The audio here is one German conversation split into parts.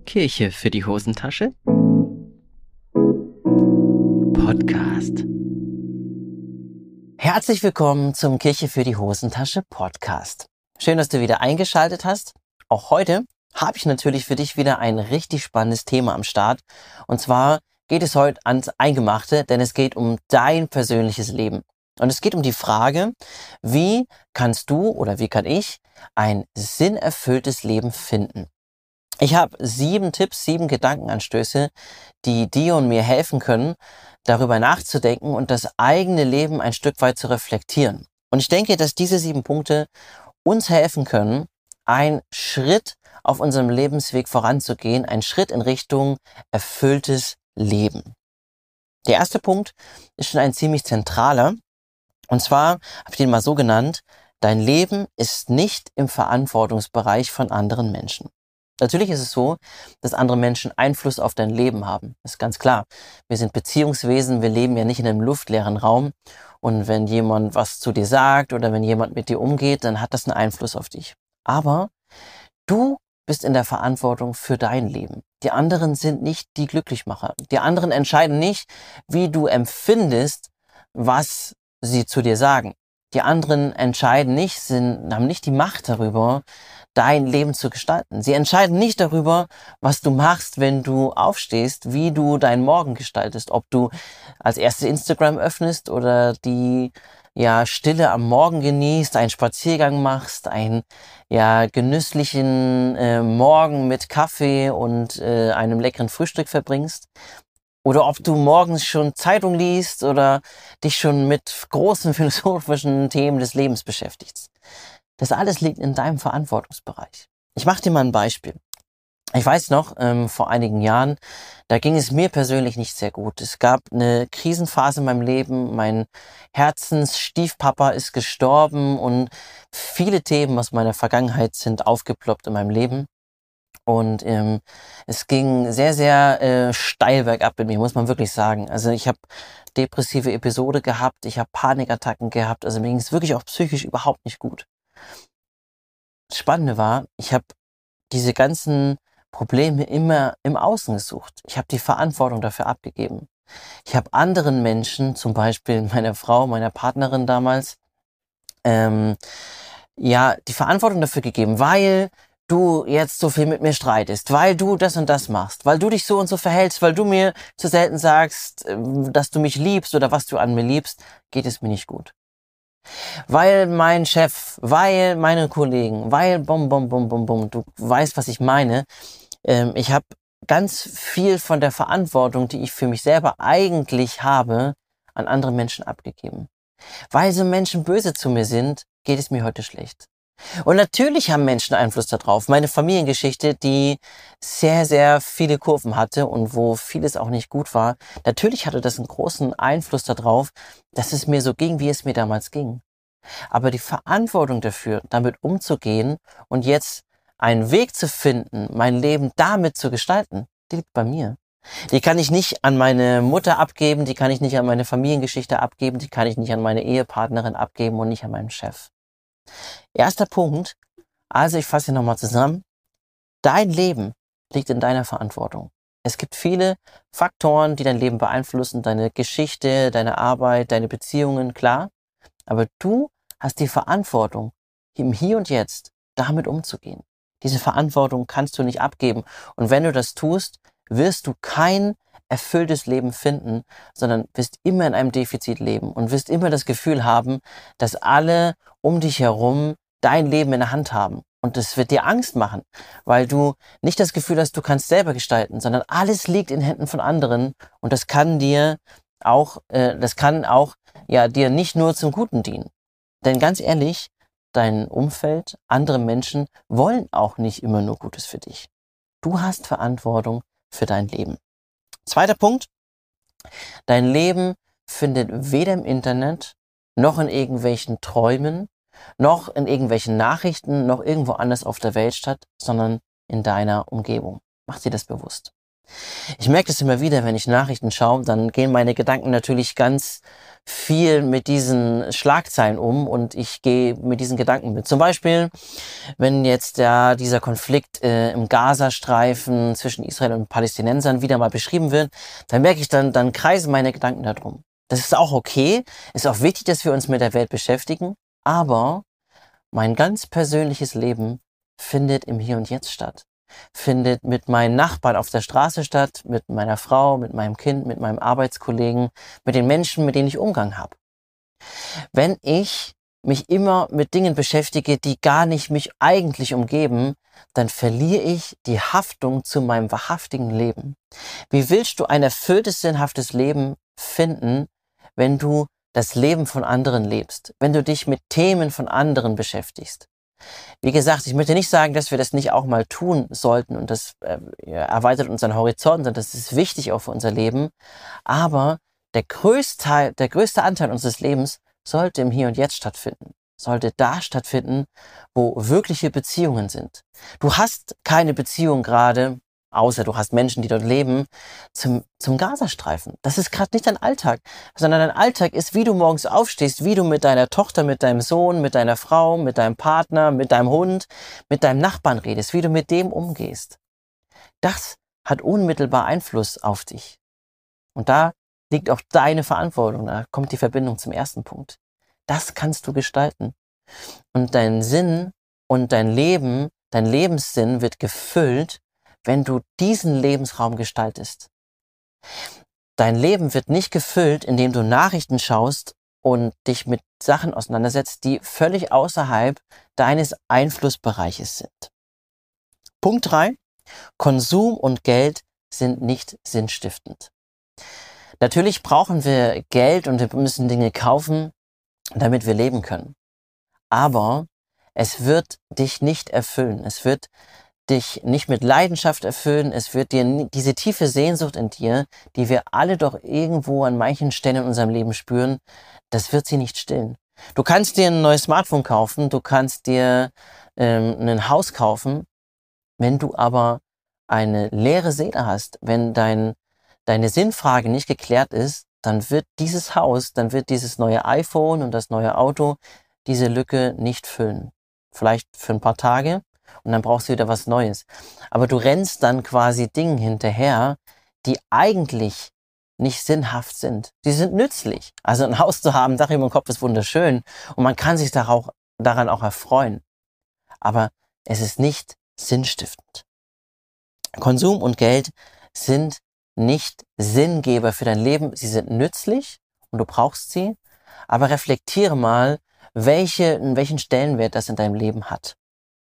Kirche für die Hosentasche Podcast. Herzlich willkommen zum Kirche für die Hosentasche Podcast. Schön, dass du wieder eingeschaltet hast. Auch heute habe ich natürlich für dich wieder ein richtig spannendes Thema am Start. Und zwar geht es heute ans Eingemachte, denn es geht um dein persönliches Leben. Und es geht um die Frage, wie kannst du oder wie kann ich ein sinnerfülltes Leben finden? Ich habe 7 Tipps, 7 Gedankenanstöße, die dir und mir helfen können, darüber nachzudenken und das eigene Leben ein Stück weit zu reflektieren. Und ich denke, dass diese 7 Punkte uns helfen können, einen Schritt auf unserem Lebensweg voranzugehen, einen Schritt in Richtung erfülltes Leben. Der erste Punkt ist schon ein ziemlich zentraler. Und zwar habe ich den mal so genannt: Dein Leben ist nicht im Verantwortungsbereich von anderen Menschen. Natürlich ist es so, dass andere Menschen Einfluss auf dein Leben haben. Das ist ganz klar. Wir sind Beziehungswesen, wir leben ja nicht in einem luftleeren Raum. Und wenn jemand was zu dir sagt oder wenn jemand mit dir umgeht, dann hat das einen Einfluss auf dich. Aber du bist in der Verantwortung für dein Leben. Die anderen sind nicht die Glücklichmacher. Die anderen entscheiden nicht, wie du empfindest, was sie zu dir sagen. Die anderen entscheiden nicht, haben nicht die Macht darüber, dein Leben zu gestalten. Sie entscheiden nicht darüber, was du machst, wenn du aufstehst, wie du deinen Morgen gestaltest, ob du als erstes Instagram öffnest oder die Stille am Morgen genießt, einen Spaziergang machst, einen genüsslichen Morgen mit Kaffee und einem leckeren Frühstück verbringst. Oder ob du morgens schon Zeitung liest oder dich schon mit großen philosophischen Themen des Lebens beschäftigst. Das alles liegt in deinem Verantwortungsbereich. Ich mache dir mal ein Beispiel. Ich weiß noch, vor einigen Jahren, da ging es mir persönlich nicht sehr gut. Es gab eine Krisenphase in meinem Leben. Mein Herzensstiefpapa ist gestorben und viele Themen aus meiner Vergangenheit sind aufgeploppt in meinem Leben. Und es ging sehr, sehr steil bergab mit mir, muss man wirklich sagen. Also ich habe depressive Episode gehabt, ich habe Panikattacken gehabt, also mir ging es wirklich auch psychisch überhaupt nicht gut. Das Spannende war, ich habe diese ganzen Probleme immer im Außen gesucht. Ich habe die Verantwortung dafür abgegeben. Ich habe anderen Menschen, zum Beispiel meiner Frau, meiner Partnerin damals, die Verantwortung dafür gegeben, weil du jetzt so viel mit mir streitest, weil du das und das machst, weil du dich so und so verhältst, weil du mir zu selten sagst, dass du mich liebst oder was du an mir liebst, geht es mir nicht gut. Weil mein Chef, weil meine Kollegen, weil bum, du weißt, was ich meine. Ich habe ganz viel von der Verantwortung, die ich für mich selber eigentlich habe, an andere Menschen abgegeben. Weil so Menschen böse zu mir sind, geht es mir heute schlecht. Und natürlich haben Menschen Einfluss darauf. Meine Familiengeschichte, die sehr, sehr viele Kurven hatte und wo vieles auch nicht gut war, natürlich hatte das einen großen Einfluss darauf, dass es mir so ging, wie es mir damals ging. Aber die Verantwortung dafür, damit umzugehen und jetzt einen Weg zu finden, mein Leben damit zu gestalten, die liegt bei mir. Die kann ich nicht an meine Mutter abgeben, die kann ich nicht an meine Familiengeschichte abgeben, die kann ich nicht an meine Ehepartnerin abgeben und nicht an meinen Chef. Erster Punkt, also ich fasse hier nochmal zusammen: Dein Leben liegt in deiner Verantwortung. Es gibt viele Faktoren, die dein Leben beeinflussen, deine Geschichte, deine Arbeit, deine Beziehungen, klar. Aber du hast die Verantwortung, im Hier und Jetzt damit umzugehen. Diese Verantwortung kannst du nicht abgeben. Und wenn du das tust, wirst du kein erfülltes Leben finden, sondern wirst immer in einem Defizit leben und wirst immer das Gefühl haben, dass alle um dich herum dein Leben in der Hand haben. Und das wird dir Angst machen, weil du nicht das Gefühl hast, du kannst selber gestalten, sondern alles liegt in Händen von anderen und das kann dir auch dir nicht nur zum Guten dienen. Denn ganz ehrlich, dein Umfeld, andere Menschen wollen auch nicht immer nur Gutes für dich. Du hast Verantwortung für dein Leben. Zweiter Punkt: Dein Leben findet weder im Internet, noch in irgendwelchen Träumen, noch in irgendwelchen Nachrichten, noch irgendwo anders auf der Welt statt, sondern in deiner Umgebung. Mach dir das bewusst. Ich merke das immer wieder, wenn ich Nachrichten schaue, dann gehen meine Gedanken natürlich ganz viel mit diesen Schlagzeilen um und ich gehe mit diesen Gedanken mit. Zum Beispiel, wenn jetzt dieser Konflikt im Gazastreifen zwischen Israel und Palästinensern wieder mal beschrieben wird, dann merke ich, dann kreisen meine Gedanken darum. Das ist auch okay, ist auch wichtig, dass wir uns mit der Welt beschäftigen, aber mein ganz persönliches Leben findet im Hier und Jetzt statt. Findet mit meinen Nachbarn auf der Straße statt, mit meiner Frau, mit meinem Kind, mit meinem Arbeitskollegen, mit den Menschen, mit denen ich Umgang habe. Wenn ich mich immer mit Dingen beschäftige, die gar nicht mich eigentlich umgeben, dann verliere ich die Haftung zu meinem wahrhaftigen Leben. Wie willst du ein erfülltes, sinnhaftes Leben finden, wenn du das Leben von anderen lebst, wenn du dich mit Themen von anderen beschäftigst? Wie gesagt, ich möchte nicht sagen, dass wir das nicht auch mal tun sollten und das erweitert unseren Horizont und das ist wichtig auch für unser Leben. Aber der größte Anteil unseres Lebens sollte im Hier und Jetzt stattfinden. Sollte da stattfinden, wo wirkliche Beziehungen sind. Du hast keine Beziehung gerade, außer du hast Menschen, die dort leben, zum Gazastreifen. Das ist gerade nicht dein Alltag, sondern dein Alltag ist, wie du morgens aufstehst, wie du mit deiner Tochter, mit deinem Sohn, mit deiner Frau, mit deinem Partner, mit deinem Hund, mit deinem Nachbarn redest, wie du mit dem umgehst. Das hat unmittelbar Einfluss auf dich. Und da liegt auch deine Verantwortung. Da kommt die Verbindung zum ersten Punkt. Das kannst du gestalten. Und dein Sinn und dein Leben, dein Lebenssinn wird gefüllt, wenn du diesen Lebensraum gestaltest. Dein Leben wird nicht gefüllt, indem du Nachrichten schaust und dich mit Sachen auseinandersetzt, die völlig außerhalb deines Einflussbereiches sind. Punkt 3. Konsum und Geld sind nicht sinnstiftend. Natürlich brauchen wir Geld und wir müssen Dinge kaufen, damit wir leben können. Aber es wird dich nicht erfüllen. Es wird dich nicht mit Leidenschaft erfüllen. Es wird dir diese tiefe Sehnsucht in dir, die wir alle doch irgendwo an manchen Stellen in unserem Leben spüren, das wird sie nicht stillen. Du kannst dir ein neues Smartphone kaufen, du kannst dir ein Haus kaufen, wenn du aber eine leere Seele hast, wenn deine Sinnfrage nicht geklärt ist, dann wird dieses Haus, dann wird dieses neue iPhone und das neue Auto diese Lücke nicht füllen. Vielleicht für ein paar Tage und dann brauchst du wieder was Neues. Aber du rennst dann quasi Dingen hinterher, die eigentlich nicht sinnhaft sind. Die sind nützlich. Also ein Haus zu haben, Dach über dem Kopf ist wunderschön und man kann sich daran auch erfreuen. Aber es ist nicht sinnstiftend. Konsum und Geld sind nicht Sinngeber für dein Leben. Sie sind nützlich und du brauchst sie. Aber reflektiere mal, welchen Stellenwert das in deinem Leben hat.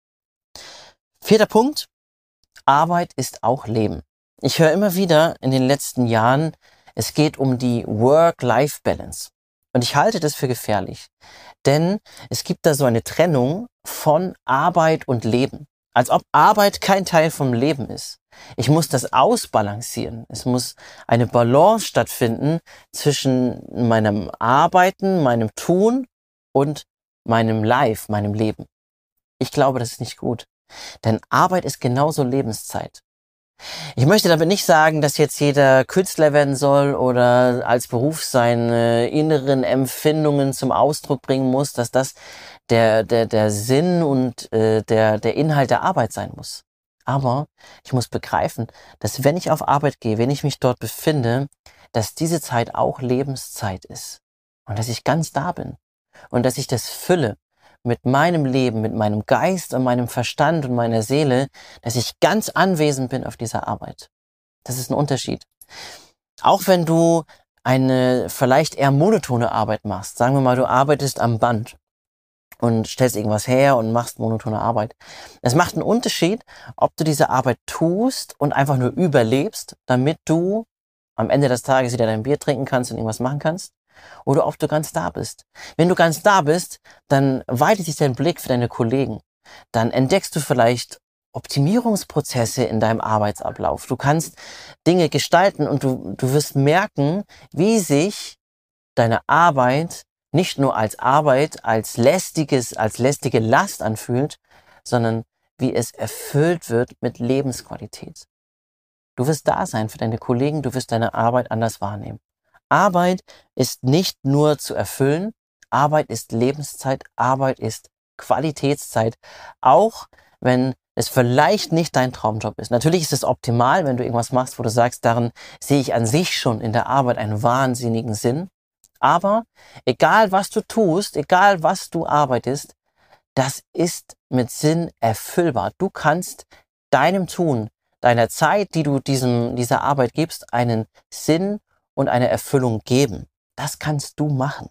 4. Punkt. Arbeit ist auch Leben. Ich höre immer wieder in den letzten Jahren, es geht um die Work-Life-Balance. Und ich halte das für gefährlich. Denn es gibt da so eine Trennung von Arbeit und Leben. Als ob Arbeit kein Teil vom Leben ist. Ich muss das ausbalancieren. Es muss eine Balance stattfinden zwischen meinem Arbeiten, meinem Tun und meinem Life, meinem Leben. Ich glaube, das ist nicht gut. Denn Arbeit ist genauso Lebenszeit. Ich möchte damit nicht sagen, dass jetzt jeder Künstler werden soll oder als Beruf seine inneren Empfindungen zum Ausdruck bringen muss, dass das der Sinn und der Inhalt der Arbeit sein muss. Aber ich muss begreifen, dass wenn ich auf Arbeit gehe, wenn ich mich dort befinde, dass diese Zeit auch Lebenszeit ist. Und dass ich ganz da bin. Und dass ich das fülle mit meinem Leben, mit meinem Geist und meinem Verstand und meiner Seele, dass ich ganz anwesend bin auf dieser Arbeit. Das ist ein Unterschied. Auch wenn du eine vielleicht eher monotone Arbeit machst, sagen wir mal, du arbeitest am Band und stellst irgendwas her und machst monotone Arbeit. Es macht einen Unterschied, ob du diese Arbeit tust und einfach nur überlebst, damit du am Ende des Tages wieder dein Bier trinken kannst und irgendwas machen kannst, oder ob du ganz da bist. Wenn du ganz da bist, dann weitet sich dein Blick für deine Kollegen. Dann entdeckst du vielleicht Optimierungsprozesse in deinem Arbeitsablauf. Du kannst Dinge gestalten und du wirst merken, wie sich deine Arbeit nicht nur als Arbeit, als lästige Last anfühlt, sondern wie es erfüllt wird mit Lebensqualität. Du wirst da sein für deine Kollegen, du wirst deine Arbeit anders wahrnehmen. Arbeit ist nicht nur zu erfüllen, Arbeit ist Lebenszeit, Arbeit ist Qualitätszeit, auch wenn es vielleicht nicht dein Traumjob ist. Natürlich ist es optimal, wenn du irgendwas machst, wo du sagst, darin sehe ich an sich schon in der Arbeit einen wahnsinnigen Sinn. Aber egal was du tust, egal was du arbeitest, das ist mit Sinn erfüllbar. Du kannst deinem Tun, deiner Zeit, die du dieser Arbeit gibst, einen Sinn und eine Erfüllung geben. Das kannst du machen.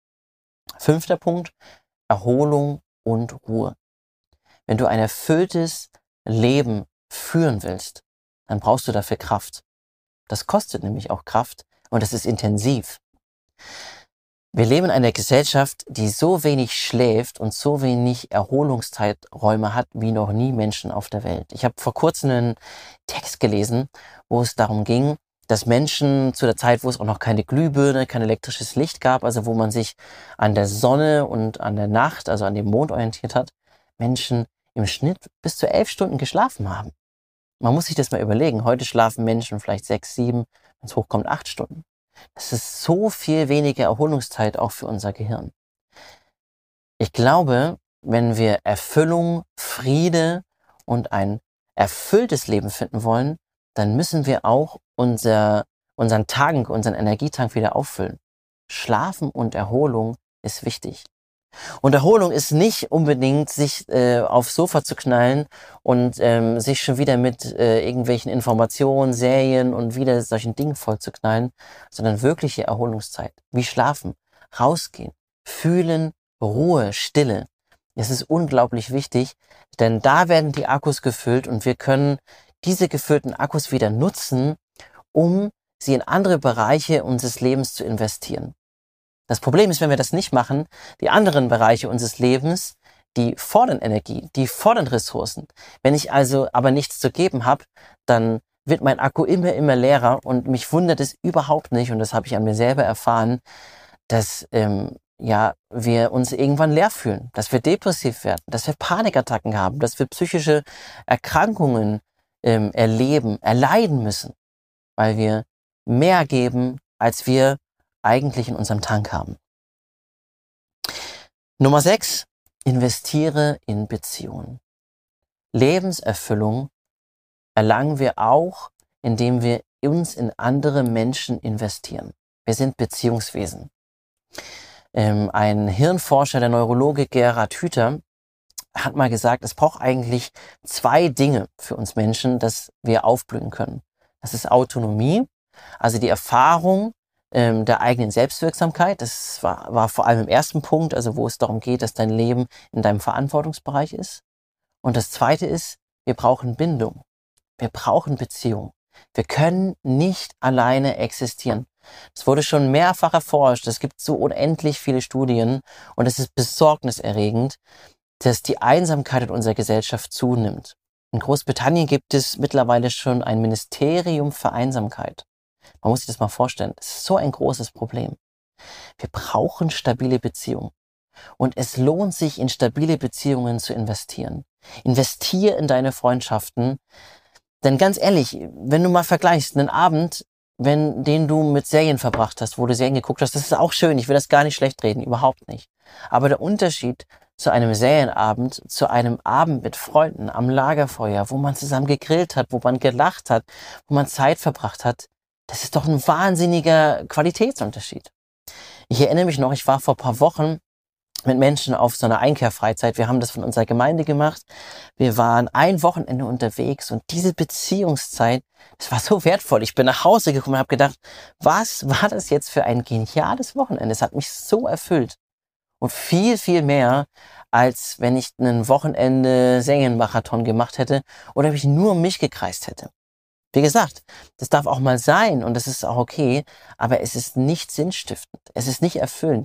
5. Punkt, Erholung und Ruhe. Wenn du ein erfülltes Leben führen willst, dann brauchst du dafür Kraft. Das kostet nämlich auch Kraft und es ist intensiv. Wir leben in einer Gesellschaft, die so wenig schläft und so wenig Erholungszeiträume hat wie noch nie Menschen auf der Welt. Ich habe vor kurzem einen Text gelesen, wo es darum ging, dass Menschen zu der Zeit, wo es auch noch keine Glühbirne, kein elektrisches Licht gab, also wo man sich an der Sonne und an der Nacht, also an dem Mond orientiert hat, Menschen im Schnitt bis zu 11 Stunden geschlafen haben. Man muss sich das mal überlegen. Heute schlafen Menschen vielleicht 6, 7, wenn es hochkommt 8 Stunden. Das ist so viel weniger Erholungszeit auch für unser Gehirn. Ich glaube, wenn wir Erfüllung, Friede und ein erfülltes Leben finden wollen, dann müssen wir auch unseren Tank, unseren Energietank wieder auffüllen. Schlafen und Erholung ist wichtig. Und Erholung ist nicht unbedingt, sich aufs Sofa zu knallen und sich schon wieder mit irgendwelchen Informationen, Serien und wieder solchen Dingen voll zu knallen, sondern wirkliche Erholungszeit. Wie schlafen, rausgehen, fühlen, Ruhe, Stille. Es ist unglaublich wichtig, denn da werden die Akkus gefüllt und wir können diese gefüllten Akkus wieder nutzen, um sie in andere Bereiche unseres Lebens zu investieren. Das Problem ist, wenn wir das nicht machen, die anderen Bereiche unseres Lebens, die fordern Energie, die fordern Ressourcen. Wenn ich also aber nichts zu geben habe, dann wird mein Akku immer leerer und mich wundert es überhaupt nicht, und das habe ich an mir selber erfahren, dass wir uns irgendwann leer fühlen, dass wir depressiv werden, dass wir Panikattacken haben, dass wir psychische Erkrankungen erleiden müssen, weil wir mehr geben, als wir eigentlich in unserem Tank haben. Nummer 6, investiere in Beziehungen. Lebenserfüllung erlangen wir auch, indem wir uns in andere Menschen investieren. Wir sind Beziehungswesen. Ein Hirnforscher, der Neurologe Gerhard Hüther, hat mal gesagt, es braucht eigentlich 2 Dinge für uns Menschen, dass wir aufblühen können. Das ist Autonomie, also die Erfahrung der eigenen Selbstwirksamkeit. Das war vor allem im ersten Punkt, also wo es darum geht, dass dein Leben in deinem Verantwortungsbereich ist. Und das zweite ist, wir brauchen Bindung. Wir brauchen Beziehung. Wir können nicht alleine existieren. Es wurde schon mehrfach erforscht. Es gibt so unendlich viele Studien und es ist besorgniserregend, dass die Einsamkeit in unserer Gesellschaft zunimmt. In Großbritannien gibt es mittlerweile schon ein Ministerium für Einsamkeit. Man muss sich das mal vorstellen. Es ist so ein großes Problem. Wir brauchen stabile Beziehungen. Und es lohnt sich, in stabile Beziehungen zu investieren. Investier in deine Freundschaften. Denn ganz ehrlich, wenn du mal vergleichst, einen Abend, den du mit Serien verbracht hast, wo du Serien geguckt hast, das ist auch schön. Ich will das gar nicht schlecht reden, überhaupt nicht. Aber der Unterschied zu einem Serienabend, zu einem Abend mit Freunden am Lagerfeuer, wo man zusammen gegrillt hat, wo man gelacht hat, wo man Zeit verbracht hat, das ist doch ein wahnsinniger Qualitätsunterschied. Ich erinnere mich noch, ich war vor ein paar Wochen mit Menschen auf so einer Einkehrfreizeit. Wir haben das von unserer Gemeinde gemacht. Wir waren ein Wochenende unterwegs und diese Beziehungszeit, das war so wertvoll. Ich bin nach Hause gekommen und habe gedacht, was war das jetzt für ein geniales Wochenende? Es hat mich so erfüllt. Und viel, viel mehr, als wenn ich einen Wochenende Serienmarathon gemacht hätte oder wenn ich nur um mich gekreist hätte. Wie gesagt, das darf auch mal sein und das ist auch okay, aber es ist nicht sinnstiftend, es ist nicht erfüllend.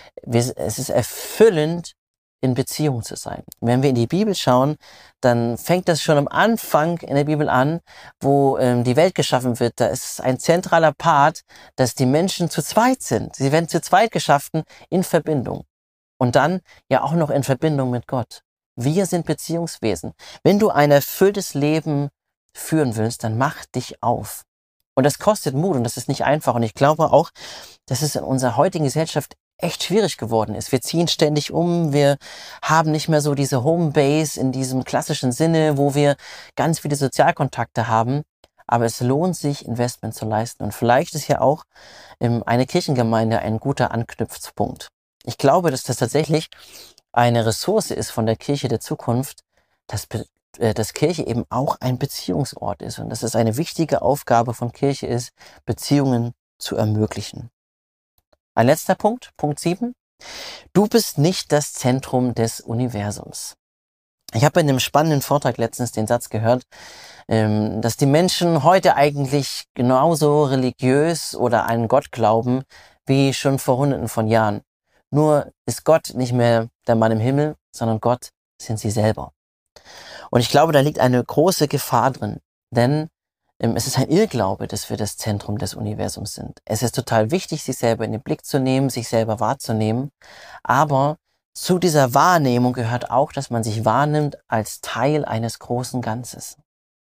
Es ist erfüllend, in Beziehung zu sein. Wenn wir in die Bibel schauen, dann fängt das schon am Anfang in der Bibel an, wo die Welt geschaffen wird. Da ist ein zentraler Part, dass die Menschen zu zweit sind. Sie werden zu zweit geschaffen in Verbindung. Und dann ja auch noch in Verbindung mit Gott. Wir sind Beziehungswesen. Wenn du ein erfülltes Leben führen willst, dann mach dich auf. Und das kostet Mut und das ist nicht einfach. Und ich glaube auch, dass es in unserer heutigen Gesellschaft echt schwierig geworden ist. Wir ziehen ständig um, wir haben nicht mehr so diese Homebase in diesem klassischen Sinne, wo wir ganz viele Sozialkontakte haben. Aber es lohnt sich, Investment zu leisten. Und vielleicht ist ja auch eine Kirchengemeinde ein guter Anknüpfpunkt. Ich glaube, dass das tatsächlich eine Ressource ist von der Kirche der Zukunft, dass Kirche eben auch ein Beziehungsort ist und dass es eine wichtige Aufgabe von Kirche ist, Beziehungen zu ermöglichen. Ein letzter Punkt, Punkt 7. Du bist nicht das Zentrum des Universums. Ich habe in einem spannenden Vortrag letztens den Satz gehört, dass die Menschen heute eigentlich genauso religiös oder an Gott glauben wie schon vor Hunderten von Jahren. Nur ist Gott nicht mehr der Mann im Himmel, sondern Gott sind sie selber. Und ich glaube, da liegt eine große Gefahr drin, denn es ist ein Irrglaube, dass wir das Zentrum des Universums sind. Es ist total wichtig, sich selber in den Blick zu nehmen, sich selber wahrzunehmen, aber zu dieser Wahrnehmung gehört auch, dass man sich wahrnimmt als Teil eines großen Ganzes.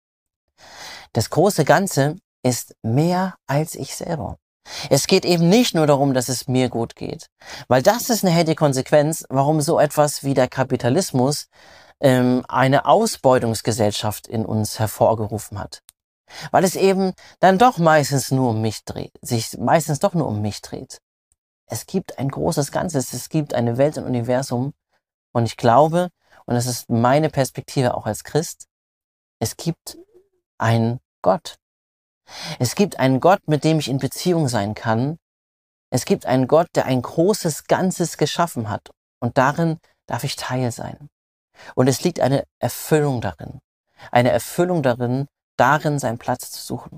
Das große Ganze ist mehr als ich selber. Es geht eben nicht nur darum, dass es mir gut geht, weil das ist nachher die Konsequenz, warum so etwas wie der Kapitalismus eine Ausbeutungsgesellschaft in uns hervorgerufen hat. Weil es eben dann doch meistens nur um mich dreht, sich meistens doch nur um mich dreht. Es gibt ein großes Ganzes, es gibt eine Welt und Universum und ich glaube, und das ist meine Perspektive auch als Christ, es gibt einen Gott. Es gibt einen Gott, mit dem ich in Beziehung sein kann. Es gibt einen Gott, der ein großes Ganzes geschaffen hat und darin darf ich Teil sein. Und es liegt eine Erfüllung darin. Eine Erfüllung darin seinen Platz zu suchen.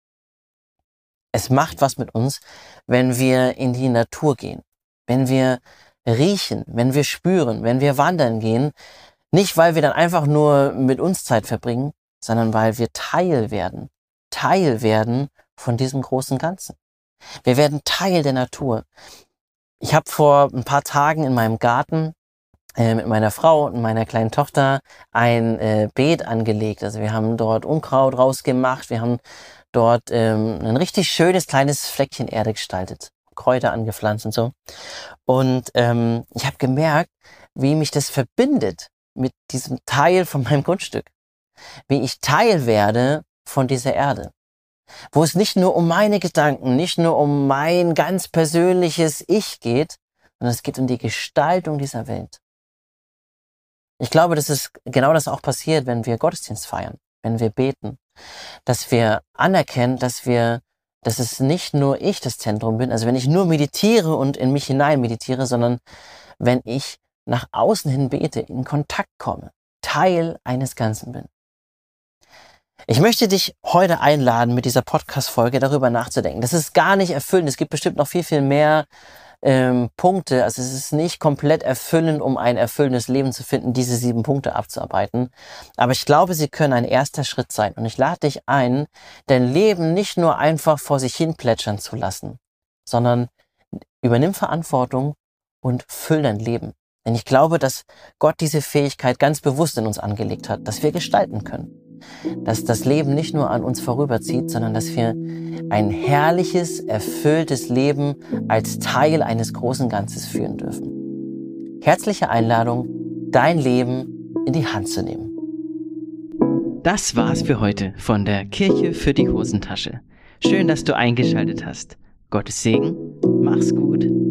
Es macht was mit uns, wenn wir in die Natur gehen, wenn wir riechen, wenn wir spüren, wenn wir wandern gehen. Nicht, weil wir dann einfach nur mit uns Zeit verbringen, sondern weil wir Teil werden von diesem großen Ganzen. Wir werden Teil der Natur. Ich habe vor ein paar Tagen in meinem Garten mit meiner Frau und meiner kleinen Tochter ein Beet angelegt. Also wir haben dort Unkraut rausgemacht, wir haben dort ein richtig schönes kleines Fleckchen Erde gestaltet, Kräuter angepflanzt und so. Und ich habe gemerkt, wie mich das verbindet mit diesem Teil von meinem Grundstück. Wie ich Teil werde von dieser Erde. Wo es nicht nur um meine Gedanken, nicht nur um mein ganz persönliches Ich geht, sondern es geht um die Gestaltung dieser Welt. Ich glaube, dass es genau das auch passiert, wenn wir Gottesdienst feiern, wenn wir beten, dass wir anerkennen, dass es nicht nur ich das Zentrum bin, also wenn ich nur meditiere und in mich hinein meditiere, sondern wenn ich nach außen hin bete, in Kontakt komme, Teil eines Ganzen bin. Ich möchte dich heute einladen, mit dieser Podcast-Folge darüber nachzudenken. Das ist gar nicht erfüllend. Es gibt bestimmt noch viel, viel mehr Punkte. Also es ist nicht komplett erfüllend, um ein erfüllendes Leben zu finden, diese 7 Punkte abzuarbeiten. Aber ich glaube, sie können ein erster Schritt sein. Und ich lade dich ein, dein Leben nicht nur einfach vor sich hin plätschern zu lassen, sondern übernimm Verantwortung und füll dein Leben. Denn ich glaube, dass Gott diese Fähigkeit ganz bewusst in uns angelegt hat, dass wir gestalten können. Dass das Leben nicht nur an uns vorüberzieht, sondern dass wir ein herrliches, erfülltes Leben als Teil eines großen Ganzes führen dürfen. Herzliche Einladung, dein Leben in die Hand zu nehmen. Das war's für heute von der Kirche für die Hosentasche. Schön, dass du eingeschaltet hast. Gottes Segen, mach's gut.